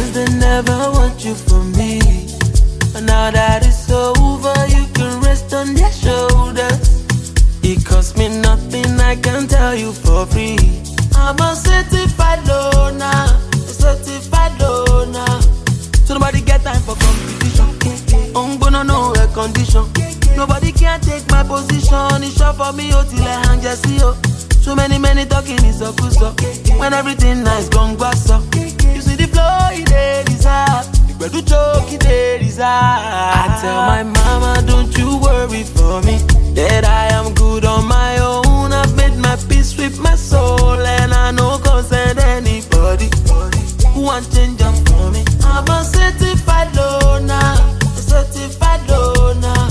friends, they never want you for me. And now that it's over, you can rest on their shoulders. It costs me nothing, I can tell you for free. I'm a certified loner, a certified loner. So nobody get time for competition. Gonna no air condition. Nobody can take my position. It's short for me, till I hang just see you. So many talking is a good so. When everything nice, gone grass up. You see the flow, it is hard. You better choke, it is hard. I tell my mama, don't you worry for me, that I am good on my own. I've made my peace with my soul, and I no concern anybody who want change up for me. I'm a certified loner, a certified loner.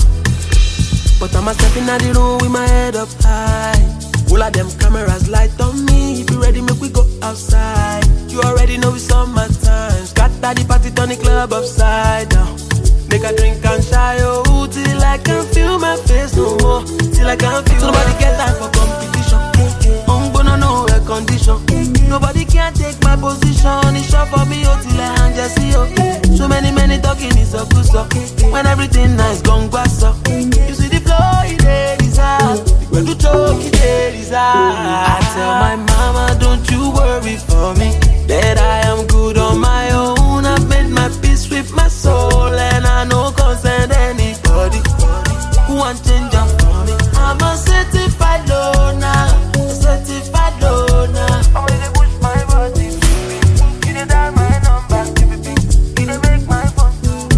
But I'm a stepping out the room with my head up high. All of them cameras light on me. If you ready, make we go outside. You already know it's on my time. Scatter the party, turn the club upside down. Make a drink and shy, oh, till I can feel my face no more. Till I can feel. So nobody get time for competition. Gonna no air condition. Nobody can take my position. It's short for me, oh, till I hang just see you. So many talking is a good so. When everything nice, gone grass up. You see the flow, it is hard. When you choke, it is hard. I tell my mama, don't you worry for me, that I am good on my own. I've made my peace with my soul, and I no concern anybody who want change up for me. I'm a certified loner, a certified loner. I wanna push my body. You did dial my number. You did make my phone.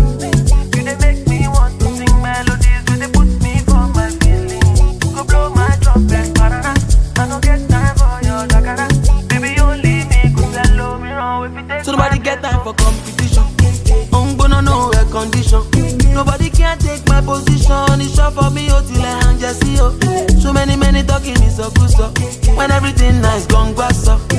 You did make me want to sing melodies. You did put me for my feelings. Go blow my trumpet, parana. I don't get time for your dakara. Baby, only me could tell me wrong if you take. So nobody get time for competition. Gonna no air condition. Nobody can take my position. It's short for me, oh, till I hang just see you. So many talking is a good so. When everything nice, gone grass up.